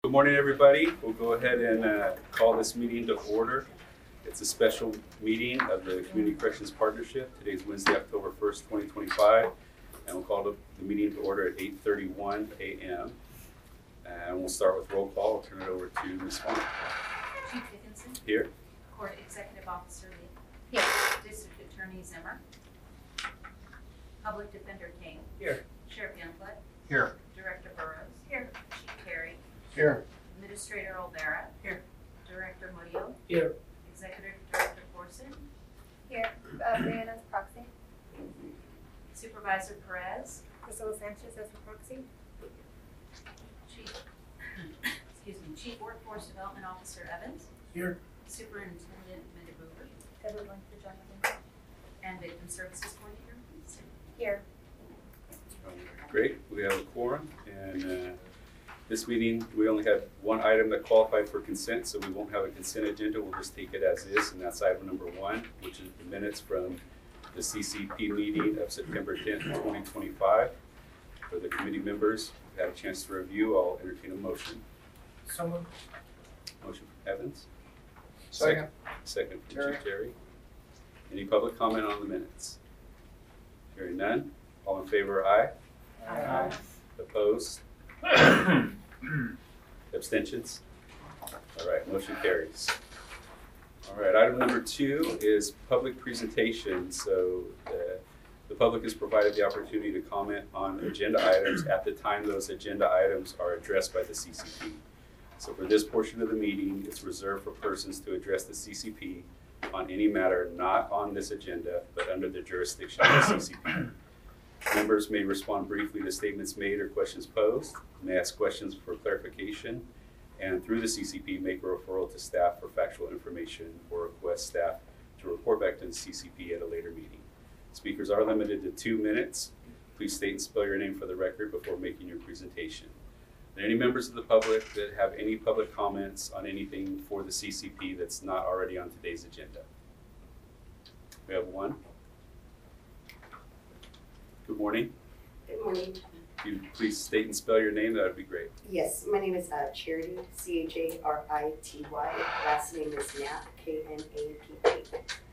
Good morning, everybody. We'll go ahead and call this meeting to order. It's a special meeting of the Community Corrections Partnership. Today's Wednesday, October 1st, 2025, and we'll call the meeting to order at 8:31 a.m. And we'll start with roll call. I'll turn it over to Ms. Fong. Chief Dickinson. Here. Court Executive Officer Lee. Here. District Attorney Zimmer. Public Defender King. Here. Sheriff Youngblood. Here. Director Burrows. Here. Chief Terry. Here. Administrator Olvera. Here. Director Murillo. Here. Executive Director Corson. Here. Brianna's proxy. Supervisor Perez. Priscilla Sanchez as the proxy. Chief, Chief Workforce Development Officer Evans. Here. Superintendent Mendeboover. Deborah Langford Jonathan. And Victim Services Coordinator. Here. Great. We have a quorum, and this meeting we only have one item that qualified for consent, so we won't have a consent agenda. We'll just take it as is, and that's item number 1, which is the minutes from the CCP meeting of September 10th, 2025. For the committee members who had a chance to review, I'll entertain a motion. Someone. Motion from Evans. Second. Second from Terry. Chief Terry. Any public comment on the minutes? Hearing none. All in favor, aye. Aye. Opposed? Abstentions? All right, motion carries. All right, item number 2 is public presentation. So the public is provided the opportunity to comment on agenda items at the time those agenda items are addressed by the CCP. So for this portion of the meeting, it's reserved for persons to address the CCP on any matter not on this agenda, but under the jurisdiction of the CCP. Members may respond briefly to statements made or questions posed, may ask questions for clarification, and through the CCP, make a referral to staff for factual information or request staff to report back to the CCP at a later meeting. Speakers are limited to 2 minutes. Please state and spell your name for the record before making your presentation. Are there any members of the public that have any public comments on anything for the CCP that's not already on today's agenda? We have one. Good morning. Good morning. If you please state and spell your name, that would be great. Yes, my name is Charity, Charity. Last name is Knapp, Knappa.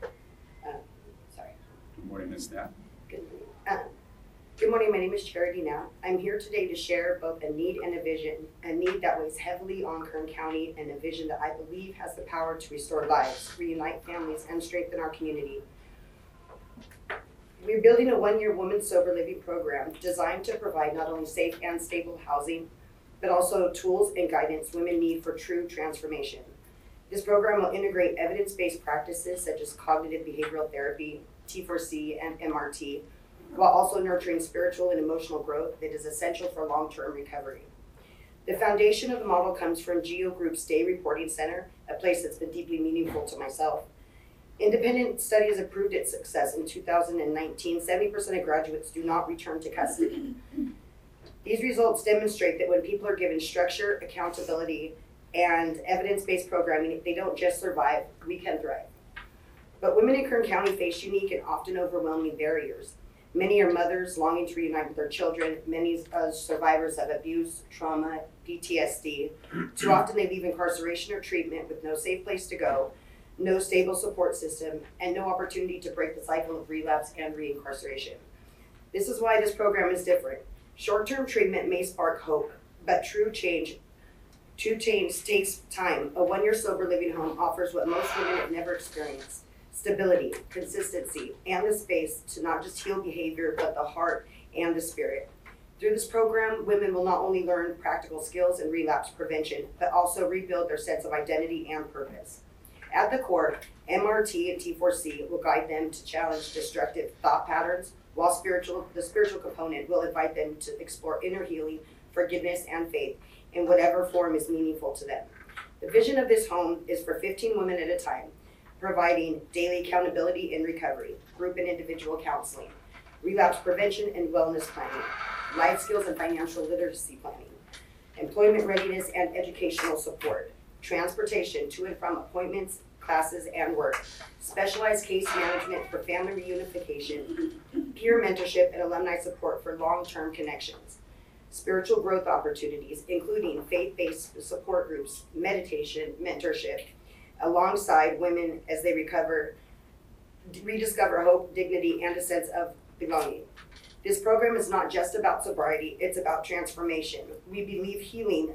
Sorry. Good morning, Ms. Knapp. Good morning. Good morning, my name is Charity Knapp. I'm here today to share both a need and a vision, a need that weighs heavily on Kern County and a vision that I believe has the power to restore lives, reunite families, and strengthen our community. We're building a 1-year women's sober living program designed to provide not only safe and stable housing, but also tools and guidance women need for true transformation. This program will integrate evidence-based practices such as cognitive behavioral therapy, T4C, and MRT, while also nurturing spiritual and emotional growth that is essential for long-term recovery. The foundation of the model comes from Geo Group's Day Reporting Center, a place that's been deeply meaningful to myself. Independent studies have proved its success. In 2019, 70% of graduates do not return to custody. These results demonstrate that when people are given structure, accountability, and evidence-based programming, they don't just survive, we can thrive. But women in Kern County face unique and often overwhelming barriers. Many are mothers longing to reunite with their children. Many are survivors of abuse, trauma, PTSD. Too often they leave incarceration or treatment with no safe place to go, no stable support system, and no opportunity to break the cycle of relapse and reincarceration. This is why this program is different. Short-term treatment may spark hope, but true change takes time. A 1-year sober living home offers what most women have never experienced: stability, consistency, and the space to not just heal behavior, but the heart and the spirit. Through this program, women will not only learn practical skills in relapse prevention, but also rebuild their sense of identity and purpose. At the core, MRT and T4C will guide them to challenge destructive thought patterns, while the spiritual component will invite them to explore inner healing, forgiveness, and faith in whatever form is meaningful to them. The vision of this home is for 15 women at a time, providing daily accountability and recovery, group and individual counseling, relapse prevention and wellness planning, life skills and financial literacy planning, employment readiness and educational support, transportation to and from appointments, classes, and work, specialized case management for family reunification, peer mentorship, and alumni support for long-term connections. spiritual growth opportunities, including faith-based support groups, meditation, mentorship, alongside women as they rediscover hope, dignity, and a sense of belonging. This program is not just about sobriety, it's about transformation. We believe healing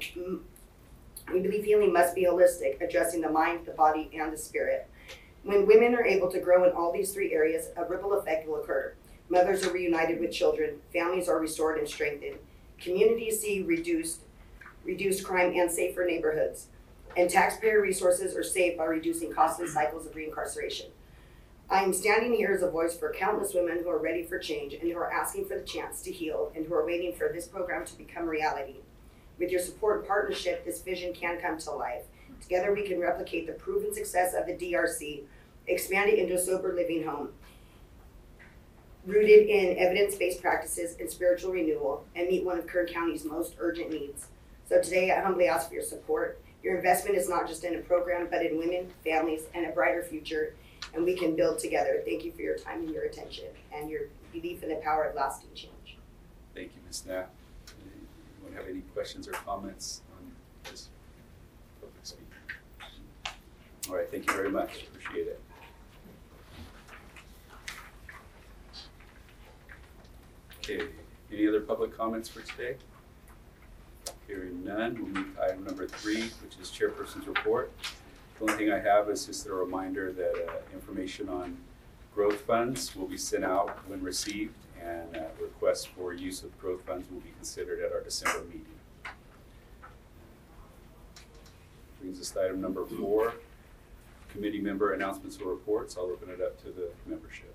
must be holistic, addressing the mind, the body, and the spirit. When women are able to grow in all these three areas, a ripple effect will occur. Mothers are reunited with children, families are restored and strengthened, communities see reduced crime and safer neighborhoods, and taxpayer resources are saved by reducing costly cycles of reincarceration. I am standing here as a voice for countless women who are ready for change and who are asking for the chance to heal and who are waiting for this program to become reality. With your support and partnership, this vision can come to life. Together we can replicate the proven success of the DRC, expand it into a sober living home, rooted in evidence-based practices and spiritual renewal, and meet one of Kern County's most urgent needs. So today I humbly ask for your support. Your investment is not just in a program, but in women, families, and a brighter future, and we can build together. Thank you for your time and your attention, and your belief in the power of lasting change. Thank you, Ms. Knapp. Anyone have any questions or comments on this public speaking? All right, thank you very much. Appreciate it. Okay, any other public comments for today? Hearing none, we'll move to item number 3, which is Chairperson's Report. The only thing I have is just a reminder that information on growth funds will be sent out when received, and requests for use of growth funds will be considered at our December meeting. Brings us to item number 4, committee member announcements or reports. I'll open it up to the membership.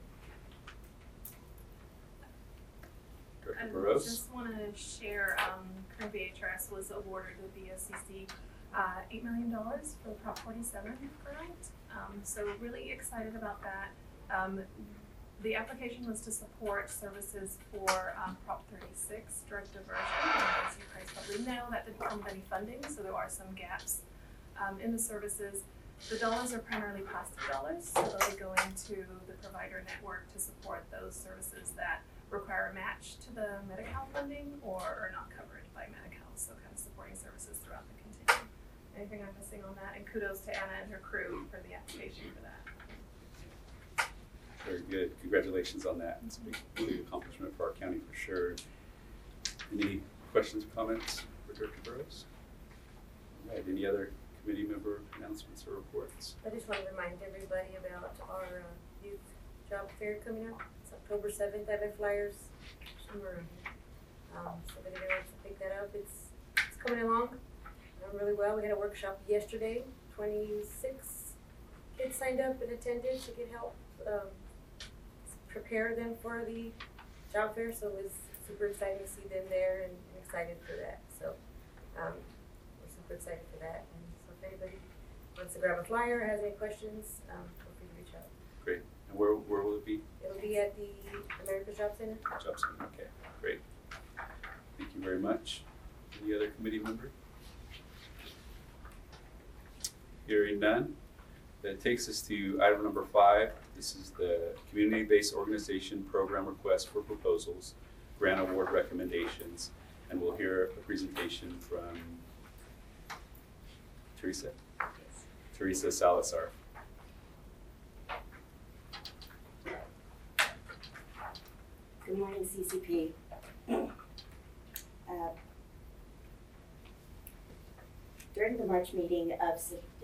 I Director Burrows. just want to share, Kern VHRS was awarded with the SCC $8 million for the Prop 47 grant. So really excited about that. The application was to support services for Prop 36, drug diversion. As you guys probably know, that didn't come with any funding, so there are some gaps in the services. The dollars are primarily plastic dollars, so they'll be going to the provider network to support those services that require a match to the Medi-Cal funding or are not covered by Medi-Cal, so kind of supporting services throughout the continuum. Anything I'm missing on that? And kudos to Anna and her crew for the application for that. Very good. Congratulations on that. It's a big accomplishment for our county for sure. Any questions or comments for Director Burrows? All right. Any other committee member announcements or reports? I just want to remind everybody about our youth job fair coming up. It's October 7th. I have flyers somewhere. So if anybody wants to pick that up, it's coming along really well. We had a workshop yesterday. 26 kids signed up and attended to get help prepare them for the job fair. So it was super exciting to see them there and excited for that. So we're super excited for that. And so if anybody wants to grab a flyer or has any questions, feel free to reach out. Great. And where will it be? It'll be at the America Job Center. Job Center. Okay. Great. Thank you very much. Any other committee member? Hearing none. That takes us to item number 5. This is the Community-Based Organization Program Request for Proposals, Grant Award Recommendations, and we'll hear a presentation from Teresa? Yes. Teresa Salazar. Good morning, CCP. During the March meeting of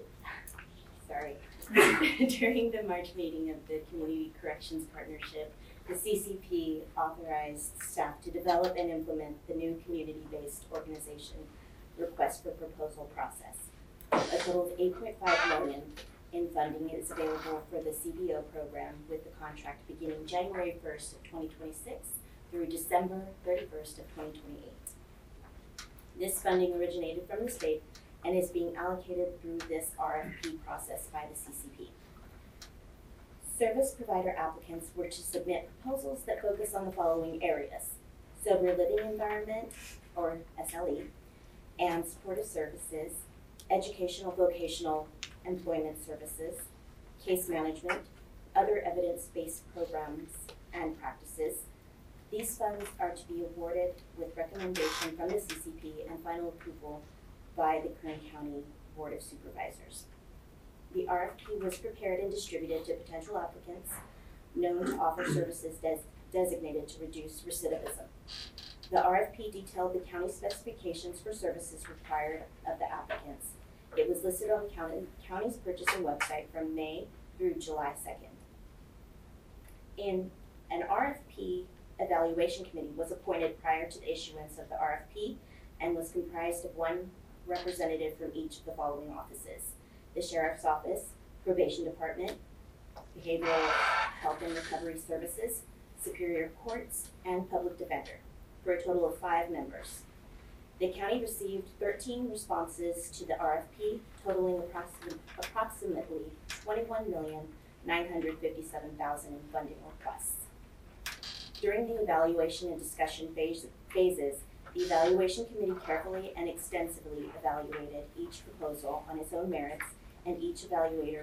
during the March meeting of the Community Corrections Partnership, the CCP authorized staff to develop and implement the new community-based organization request for proposal process. A total of $8.5 million in funding is available for the CBO program, with the contract beginning January 1st of 2026 through December 31st of 2028. This funding originated from the state and is being allocated through this RFP process by the CCP. Service provider applicants were to submit proposals that focus on the following areas: sober living environment, or SLE, and supportive services, educational vocational employment services, case management, other evidence-based programs and practices, These funds are to be awarded with recommendation from the CCP and final approval by the Kern County Board of Supervisors. The RFP was prepared and distributed to potential applicants known to offer services designated to reduce recidivism. The RFP detailed the county specifications for services required of the applicants. It was listed on the county's purchasing website from May through July 2nd. An RFP evaluation committee was appointed prior to the issuance of the RFP and was comprised of one representative from each of the following offices: the Sheriff's Office, Probation Department, Behavioral Health and Recovery Services, Superior Courts, and Public Defender, for a total of 5 members. The county received 13 responses to the RFP, totaling approximately $21,957,000 in funding requests. During the evaluation and discussion phases, the evaluation committee carefully and extensively evaluated each proposal on its own merits, and each evaluator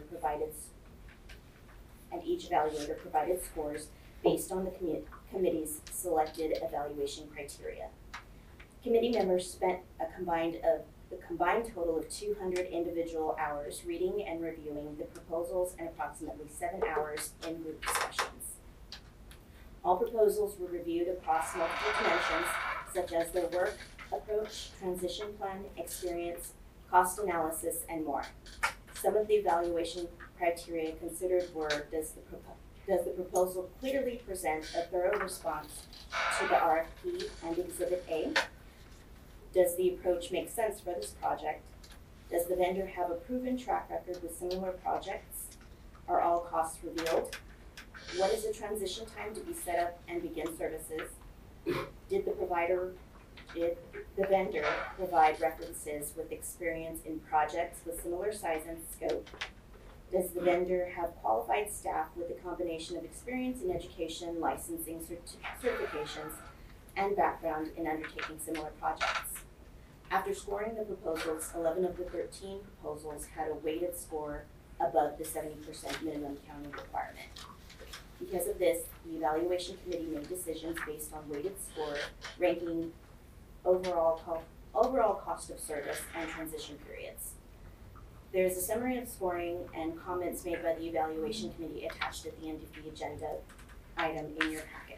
provided scores based on the committee's selected evaluation criteria. Committee members spent a combined total of 200 individual hours reading and reviewing the proposals and approximately 7 hours in group discussions. All proposals were reviewed across multiple dimensions, such as their work, approach, transition plan, experience, cost analysis, and more. Some of the evaluation criteria considered were: does the proposal clearly present a thorough response to the RFP and Exhibit A? Does the approach make sense for this project? Does the vendor have a proven track record with similar projects? Are all costs revealed? What is the transition time to be set up and begin services? Did the vendor provide references with experience in projects with similar size and scope? Does the vendor have qualified staff with a combination of experience in education, licensing, certifications, and background in undertaking similar projects? After scoring the proposals, 11 of the 13 proposals had a weighted score above the 70% minimum county requirement. Because of this, the evaluation committee made decisions based on weighted score, ranking overall cost of service and transition periods. There is a summary of scoring and comments made by the evaluation committee attached at the end of the agenda item in your packets.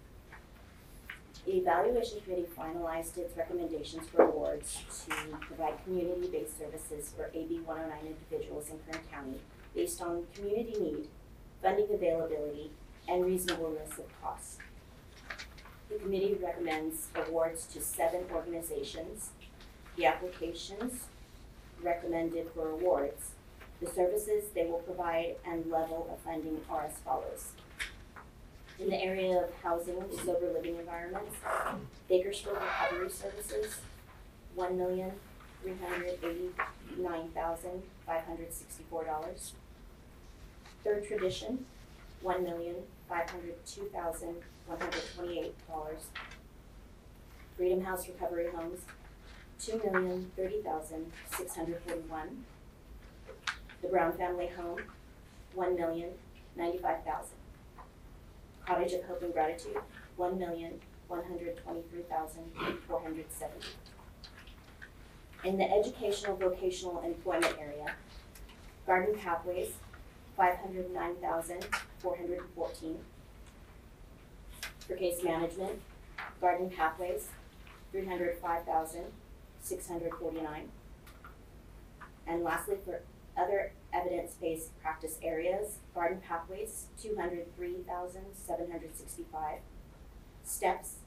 The evaluation committee finalized its recommendations for awards to provide community-based services for AB 109 individuals in Kern County based on community need, funding availability, and reasonableness of cost. The committee recommends awards to 7 organizations. The applications recommended for awards, the services they will provide, and level of funding are as follows. In the area of housing, sober living environments, Bakersfield Recovery Services, $1,389,564. Third Tradition, $1,502,128. Freedom House Recovery Homes, $2,030,641. The Brown Family Home, $1,095,000. Cottage of Hope and Gratitude, $1,123,470. In the educational vocational employment area, Garden Pathways, $509,414. For case management, Garden Pathways, $305,649. And lastly, for other evidence-based practice areas, Garden Pathways, $203,765. STEPS,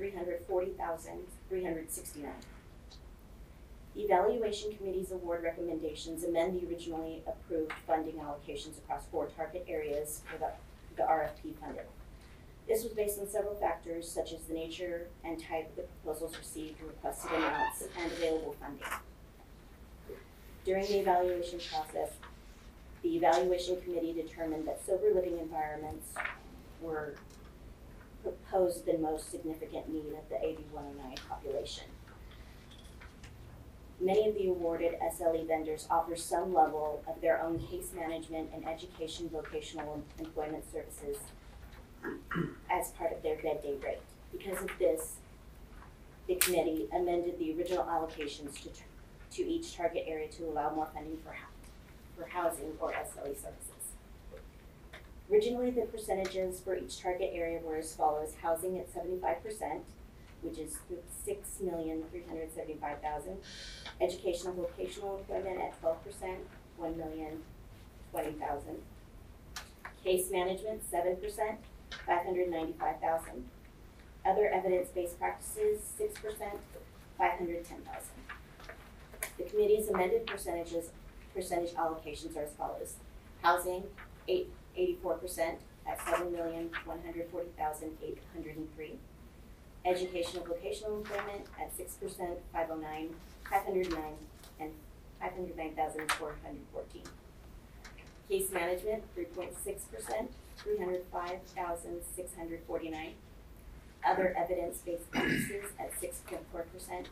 $340,369. The Evaluation Committee's award recommendations amend the originally approved funding allocations across 4 target areas for the RFP funding. This was based on several factors such as the nature and type of the proposals received, requested amounts, and available funding. During the evaluation process, the Evaluation Committee determined that sober living environments were proposed the most significant need of the AB 109 population. Many of the awarded SLE vendors offer some level of their own case management and education vocational employment services as part of their bed day rate. Because of this, the committee amended the original allocations to each target area to allow more funding for housing or SLE services. Originally, the percentages for each target area were as follows: housing at 75%, which is $6,375,000. Educational vocational employment at 12%, $1,020,000. Case management 7%, $595,000. Other evidence-based practices 6%, $510,000. The committee's amended percentage allocations are as follows: housing 84% at $7,140,803. Educational vocational employment at 6%, $509,000, and $509,414. Case management 3.6%, $305,649. Other evidence-based practices at 6.4%,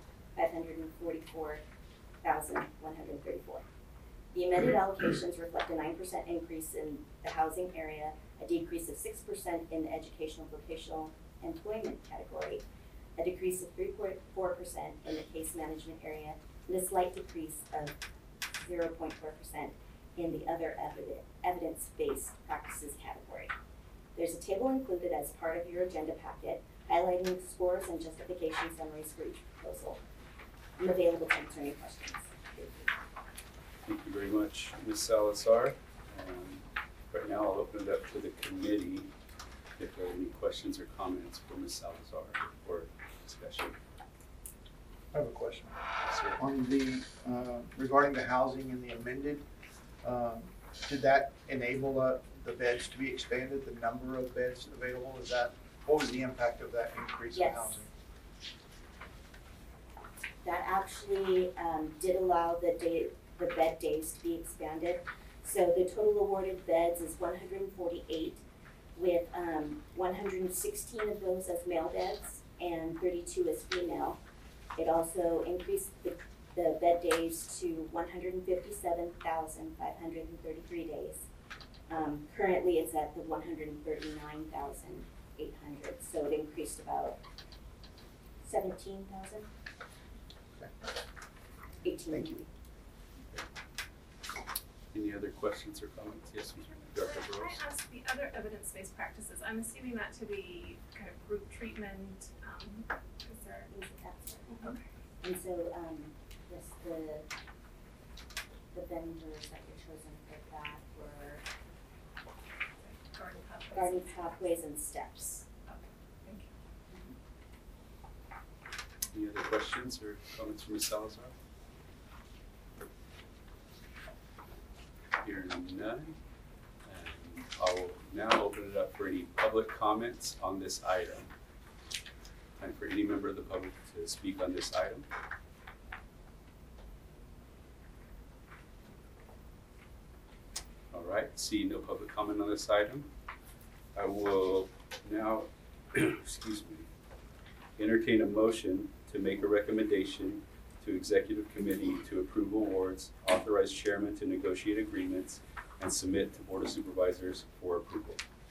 $544,134. The amended allocations reflect a 9% increase in the housing area, a decrease of 6% in the educational vocational employment category, a decrease of 3.4% in the case management area, and a slight decrease of 0.4% in the other evidence-based practices category. There's a table included as part of your agenda packet highlighting scores and justification summaries for each proposal. I'm available to answer any questions. Thank you very much, Ms. Salazar. Right now, I'll open it up to the committee if there are any questions or comments for Ms. Salazar or discussion. I have a question. Sir. On the, regarding the housing and the amended, did that enable the beds to be expanded, the number of beds available? What was the impact of that increase in Yes. housing? That actually did allow the bed days to be expanded. So the total awarded beds is 148, with 116 of those as male beds and 32 as female. It also increased the bed days to 157,533 days. Currently, it's at the 139,800, so it increased about 17,000. Okay. 18. Thank you. Any other questions or comments? Yes, Dr. Can Burrows. I ask the other evidence-based practices? I'm assuming that to be kind of group treatment. Is there? Okay. And so, yes, the vendors that were chosen for that were Garden pathways. Garden Pathways and Steps. Okay, thank you. Any other questions or comments from Ms. Salazar? Hearing none. I will now open it up for any public comments on this item. Time for any member of the public to speak on this item. All right, see no public comment on this item. I will now, excuse me, entertain a motion to make a recommendation to Executive Committee to approve awards, authorize chairman to negotiate agreements, and submit to Board of Supervisors for approval.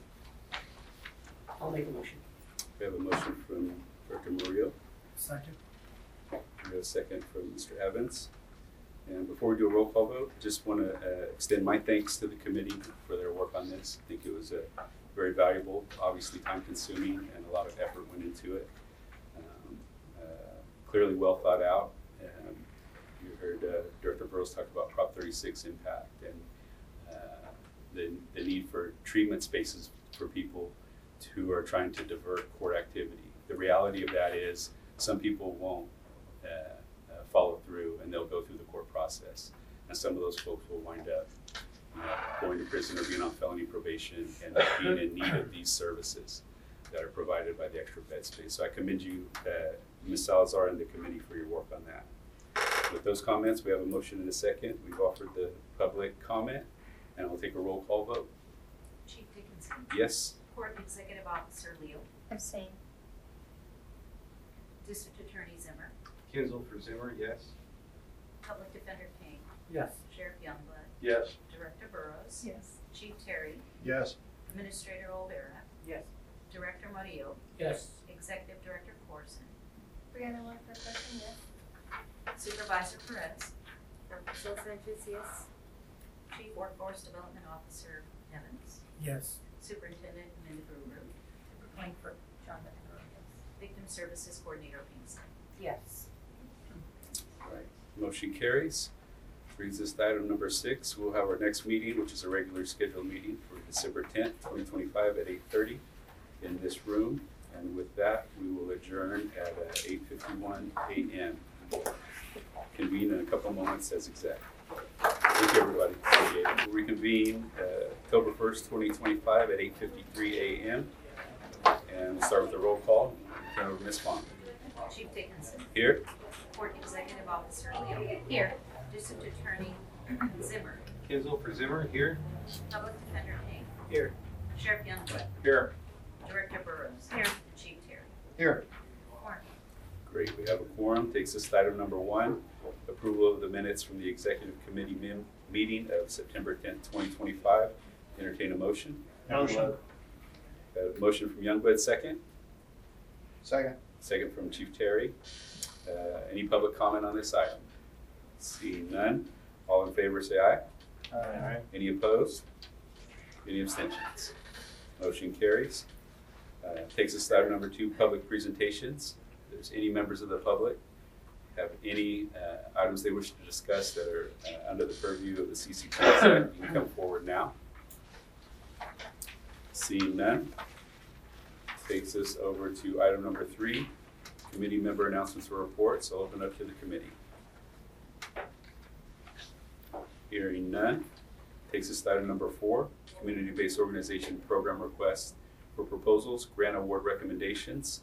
I'll make a motion. We have a motion from Director Murillo. Second. We have a second from Mr. Evans. And before we do a roll call vote, just want to extend my thanks to the committee for their work on this. I think it was very valuable, obviously time consuming, and a lot of effort went into it. Clearly well thought out. You heard Director Burrows talk about Prop 36 impact and the need for treatment spaces for people who are trying to divert court activity. The reality of that is some people won't follow through and they'll go through the court process. And some of those folks will wind up going to prison or being on felony probation and being in need of these services that are provided by the extra bed space. So I commend you, Ms. Salazar and the committee, for your work on that. With those comments, we have a motion and a second. We've offered the public comment, and we'll take a roll call vote. Chief Dickinson. Yes? Court Executive Officer Leo. Abstain. District Attorney Zimmer. Kinsel for Zimmer, yes. Public Defender King. Yes. Sheriff Youngblood. Yes. Director Burrows. Yes. Chief Terry. Yes. Administrator Olvera. Yes. Director Murillo. Yes. Executive Director Corson, Brianna Langford Pearson, yes. Supervisor Perez, Priscilla Sanchez, yes. Chief Workforce Development Officer Evans, Yes. Superintendent Amanda Brewer, Langford John Vandenberg, yes. Victim Services Coordinator Pinkston. Yes. All right, motion carries. Brings us to item number 6. We'll have our next meeting, which is a regular scheduled meeting for December 10th, 2025 at 8:30 in this room. And with that, we will adjourn at 8:51 a.m. Convene in a couple moments as exec. Thank you, everybody. Appreciate it. We'll reconvene October 1st, 2025 at 8:53 a.m. And we'll start with the roll call. Turn over to Ms. Vaughn. Chief Dickinson, Here. Court Executive Officer Leo. Here. District Attorney Zimmer, Kinsel for Zimmer, here. Public Defender King, Here. Sheriff Youngblood, Here. Director Burrows. Here. And Chief Terry. Here. Warren. Great, we have a quorum. Takes us to item number 1, approval of the minutes from the Executive Committee meeting of September 10th, 2025. Entertain a motion. Motion. Motion from Youngblood, second. Second. Second from Chief Terry. Any public comment on this item? Seeing none, all in favor say aye. Aye. Any opposed? Any abstentions? Motion carries. Takes us to item number 2, public presentations. If there's any members of the public have any items they wish to discuss that are under the purview of the CCP, you can come forward now. Seeing none, takes us over to item number 3, committee member announcements or reports. I'll open up to the committee. Hearing none, takes us to item number 4, community-based organization program requests for proposals, grant award recommendations.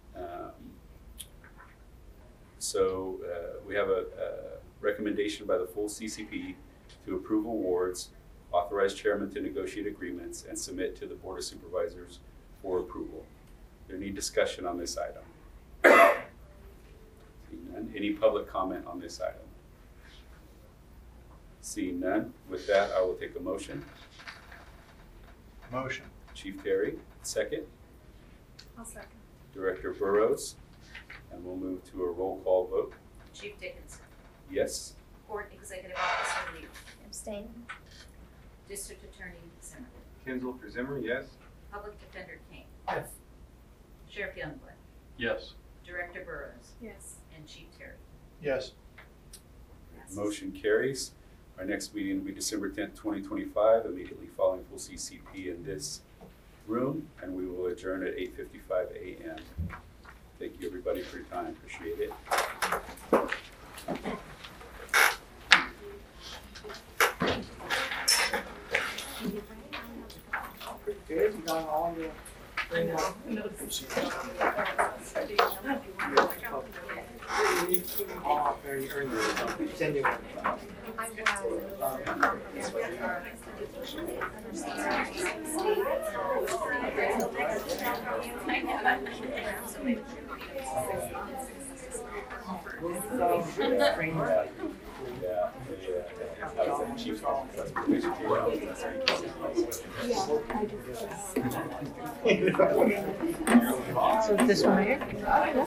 We have a recommendation by the full CCP to approve awards, authorize chairman to negotiate agreements, and submit to the Board of Supervisors for approval. There any discussion on this item? Seeing none, any public comment on this item? Seeing none, with that, I will take a motion. Motion. Chief Terry, second. I'll second. Director Burrows, and we'll move to a roll call vote. Chief Dickinson, Yes. Court Executive Officer Leo, Abstain. District Attorney Zimmer, Kinsel for Zimmer, yes. Public Defender King, Yes. Sheriff Youngblood, Yes. Director Burrows, Yes. and Chief Terry. Yes. Motion carries. Our next meeting will be December 10th, 2025, immediately following full CCP in this room, and we will adjourn at 8:55 a.m. Thank you, everybody, for your time. Appreciate it. Good, you got all your. Off very early, send you. Yeah. Chief. So this one here?